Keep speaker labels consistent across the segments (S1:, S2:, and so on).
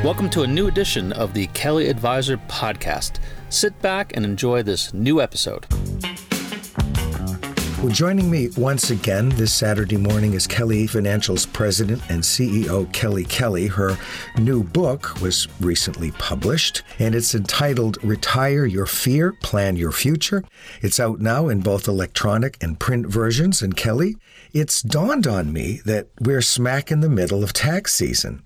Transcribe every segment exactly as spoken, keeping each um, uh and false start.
S1: Welcome to a new edition of the Kelly Advisor Podcast. Sit back and enjoy this new episode.
S2: Well, joining me once again this Saturday morning is Kelly Financial's president and C E O, Kelly Kelly. Her new book was recently published, and it's entitled Retire Your Fear, Plan Your Future. It's out now in both electronic and print versions. And Kelly, it's dawned on me that we're smack in the middle of tax season.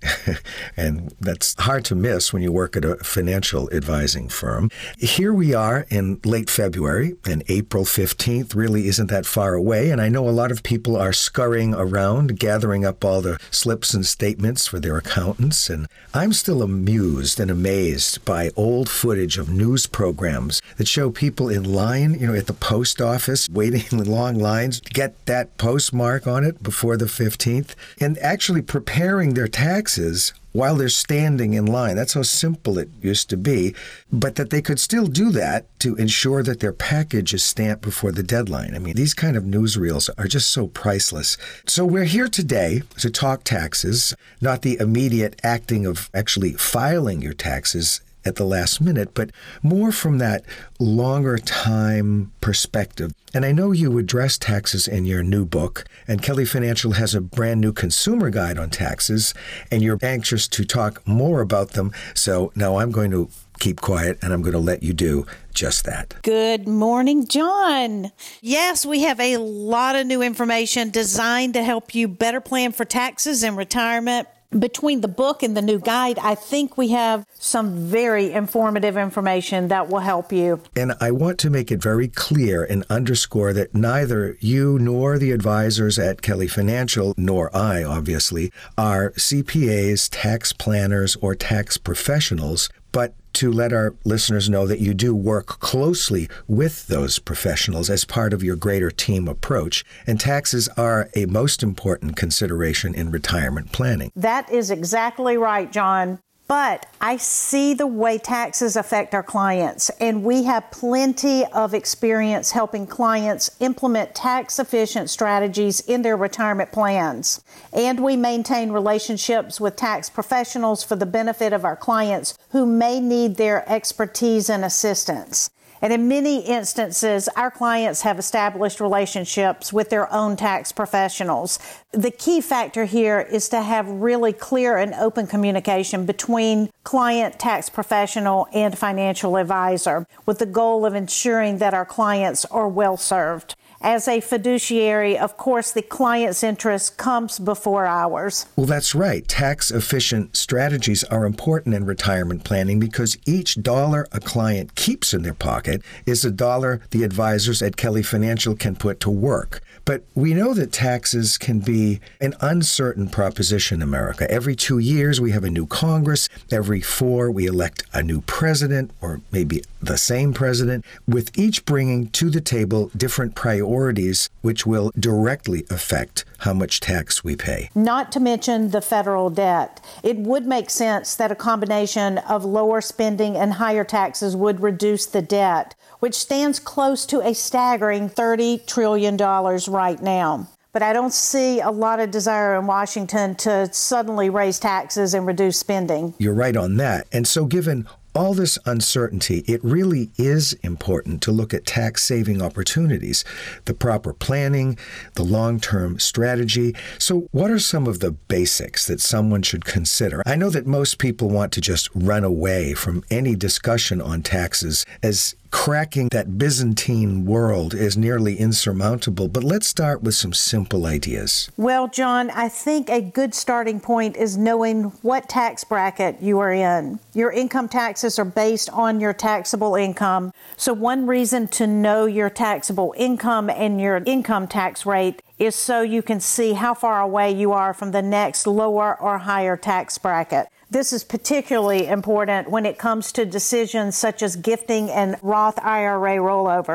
S2: And that's hard to miss when you work at a financial advising firm. Here we are in late February, and April fifteenth really isn't that far away, and I know a lot of people are scurrying around, gathering up all the slips and statements for their accountants, and I'm still amused and amazed by old footage of news programs that show people in line, you know, at the post office, waiting in long lines to get that postmark on it before the fifteenth, and actually preparing their taxes while they're standing in line. That's how simple it used to be, but that they could still do that to ensure that their package is stamped before the deadline. I mean, these kind of newsreels are just so priceless. So we're here today to talk taxes, not the immediate acting of actually filing your taxes at the last minute, but more from that longer time perspective. And I know you address taxes in your new book, and Kelly Financial has a brand new consumer guide on taxes, and you're anxious to talk more about them. So now I'm going to keep quiet, and I'm going to let you do just that.
S3: Good morning, John. Yes, we have a lot of new information designed to help you better plan for taxes and retirement. Between the book and the new guide, I think we have some very informative information that will help you.
S2: And I want to make it very clear and underscore that neither you nor the advisors at Kelly Financial, nor I, obviously, are C P As, tax planners, or tax professionals, but to let our listeners know that you do work closely with those professionals as part of your greater team approach, and taxes are a most important consideration in retirement planning.
S3: That is exactly right, John. But I see the way taxes affect our clients, and we have plenty of experience helping clients implement tax-efficient strategies in their retirement plans. And we maintain relationships with tax professionals for the benefit of our clients who may need their expertise and assistance. And in many instances, our clients have established relationships with their own tax professionals. The key factor here is to have really clear and open communication between client, tax professional, and financial advisor, with the goal of ensuring that our clients are well served. As a fiduciary, of course, the client's interest comes before ours.
S2: Well, that's right. Tax-efficient strategies are important in retirement planning because each dollar a client keeps in their pocket is a dollar the advisors at Kelly Financial can put to work. But we know that taxes can be an uncertain proposition in America. Every two years, we have a new Congress. Every four, we elect a new president, or maybe the same president, with each bringing to the table different priorities which will directly affect how much tax we pay.
S3: Not to mention the federal debt. It would make sense that a combination of lower spending and higher taxes would reduce the debt, which stands close to a staggering thirty trillion dollars right now. But I don't see a lot of desire in Washington to suddenly raise taxes and reduce spending.
S2: You're right on that. And so given all this uncertainty, it really is important to look at tax-saving opportunities, the proper planning, the long-term strategy. So what are some of the basics that someone should consider? I know that most people want to just run away from any discussion on taxes, as cracking that Byzantine world is nearly insurmountable, but let's start with some simple ideas.
S3: Well, John, I think a good starting point is knowing what tax bracket you are in. Your income taxes are based on your taxable income. So one reason to know your taxable income and your income tax rate is so you can see how far away you are from the next lower or higher tax bracket. This is particularly important when it comes to decisions such as gifting and Roth I R A rollovers.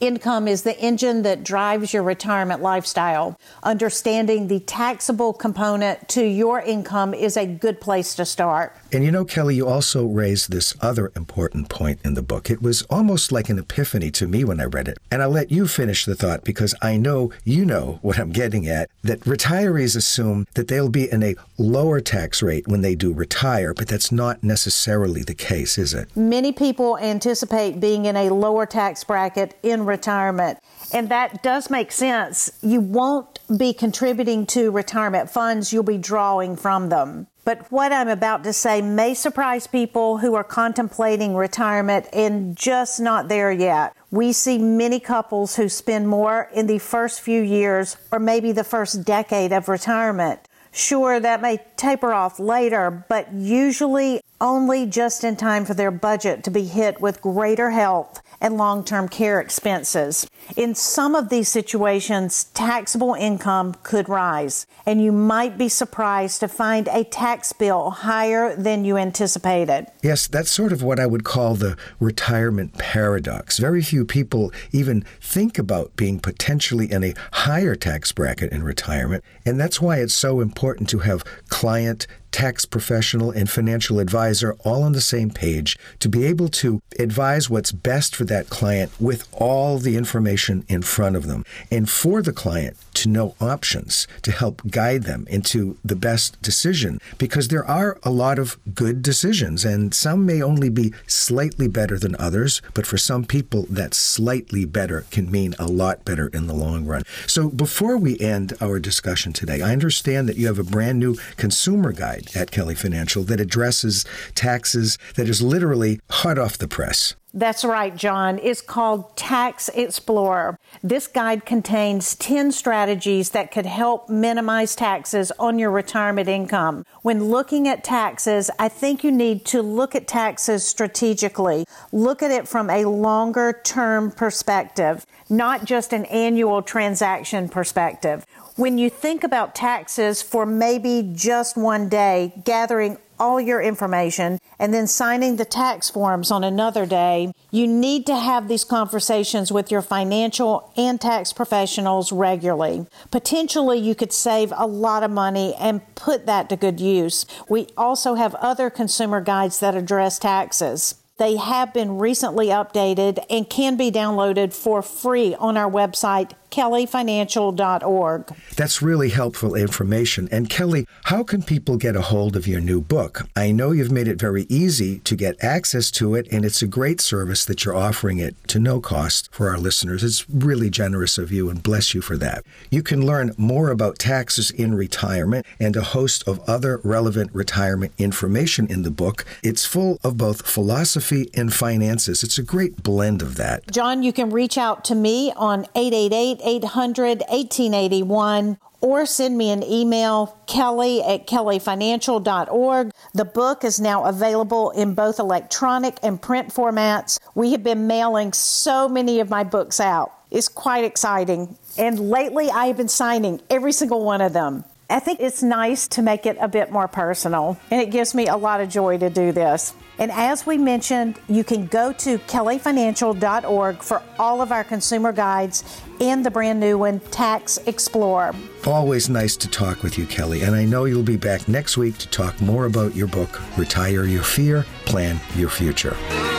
S3: Income is the engine that drives your retirement lifestyle. Understanding the taxable component to your income is a good place to start.
S2: And you know, Kelly, you also raised this other important point in the book. It was almost like an epiphany to me when I read it. And I'll let you finish the thought because I know you know what I'm getting at, that retirees assume that they'll be in a lower tax rate when they do retire, but that's not necessarily the case, is it?
S3: Many people anticipate being in a lower tax bracket in retirement, and that does make sense. You won't be contributing to retirement funds, you'll be drawing from them. But what I'm about to say may surprise people who are contemplating retirement and just not there yet. We see many couples who spend more in the first few years or maybe the first decade of retirement. Sure, that may taper off later, but usually only just in time for their budget to be hit with greater health and long-term care expenses. In some of these situations, taxable income could rise, and you might be surprised to find a tax bill higher than you anticipated.
S2: Yes, that's sort of what I would call the retirement paradox. Very few people even think about being potentially in a higher tax bracket in retirement, and that's why it's so important to have client, tax professional, and financial advisor all on the same page to be able to advise what's best for that client with all the information in front of them. And for the client to know options to help guide them into the best decision, because there are a lot of good decisions and some may only be slightly better than others, but for some people that slightly better can mean a lot better in the long run. So before we end our discussion today, I understand that you have a brand new consumer guide at Kelly Financial that addresses taxes that is literally hot off the press.
S3: That's right, John. It's called Tax Explorer. This guide contains ten strategies that could help minimize taxes on your retirement income. When looking at taxes, I think you need to look at taxes strategically. Look at it from a longer-term perspective, not just an annual transaction perspective. When you think about taxes for maybe just one day, gathering all your information and then signing the tax forms on another day, you need to have these conversations with your financial and tax professionals regularly. Potentially, you could save a lot of money and put that to good use. We also have other consumer guides that address taxes. They have been recently updated and can be downloaded for free on our website, kelly financial dot org.
S2: That's really helpful information. And Kelly, how can people get a hold of your new book? I know you've made it very easy to get access to it, and it's a great service that you're offering it to no cost for our listeners. It's really generous of you, and bless you for that. You can learn more about taxes in retirement and a host of other relevant retirement information in the book. It's full of both philosophy and finances. It's a great blend of that.
S3: John, you can reach out to me on eight eight eight, eight hundred, eighteen eighty-one or send me an email, kelly at kelly financial dot org. The book is now available in both electronic and print formats. We have been mailing so many of my books out. It's quite exciting. And lately, I have been signing every single one of them. I think it's nice to make it a bit more personal, and it gives me a lot of joy to do this. And as we mentioned, you can go to kelly financial dot org for all of our consumer guides and the brand new one, Tax Explorer.
S2: Always nice to talk with you, Kelly, and I know you'll be back next week to talk more about your book, Retire Your Fear, Plan Your Future.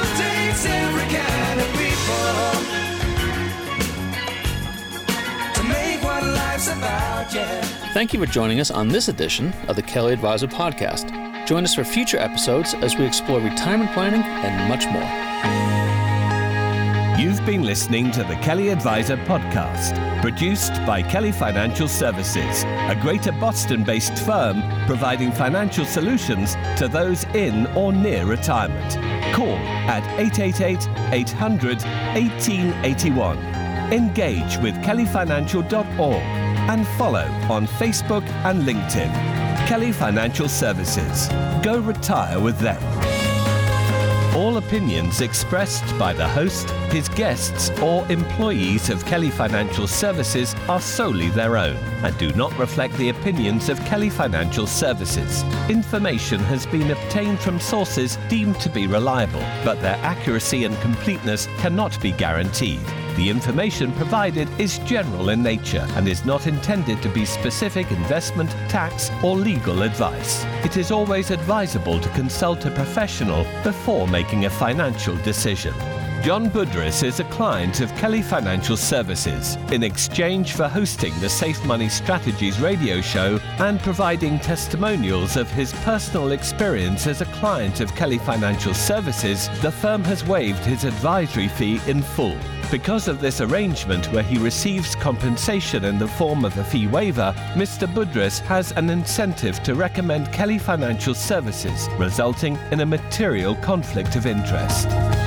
S1: Thank you for joining us on this edition of the Kelly Advisor Podcast. Join us for future episodes as we explore retirement planning and much more.
S4: You've been listening to the Kelly Advisor Podcast, produced by Kelly Financial Services, a Greater Boston-based firm providing financial solutions to those in or near retirement. Call at eight eight eight, eight hundred, eighteen eighty-one. Engage with kelly financial dot org and follow on Facebook and LinkedIn. Kelly Financial Services. Go retire with them. All opinions expressed by the host, his guests, or employees of Kelly Financial Services are solely their own and do not reflect the opinions of Kelly Financial Services. Information has been obtained from sources deemed to be reliable, but their accuracy and completeness cannot be guaranteed. The information provided is general in nature and is not intended to be specific investment, tax, or legal advice. It is always advisable to consult a professional before making a financial decision. John Budris is a client of Kelly Financial Services. In exchange for hosting the Safe Money Strategies radio show and providing testimonials of his personal experience as a client of Kelly Financial Services, the firm has waived his advisory fee in full. Because of this arrangement, where he receives compensation in the form of a fee waiver, Mister Budris has an incentive to recommend Kelly Financial Services, resulting in a material conflict of interest.